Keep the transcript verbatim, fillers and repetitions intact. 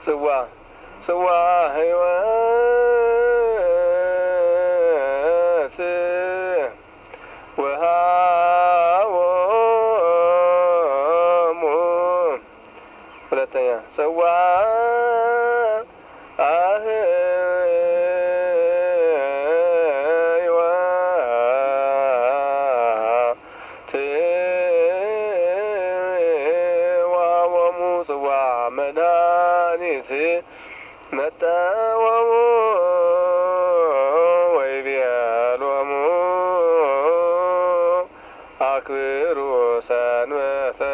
ጽዋ ጽዋ ሕይወት ወሃቦሙ ሁለተኛ ጽዋ መድኃኒት መጠወሙ ወይቤሎሙ አክብሩ ሰንበተ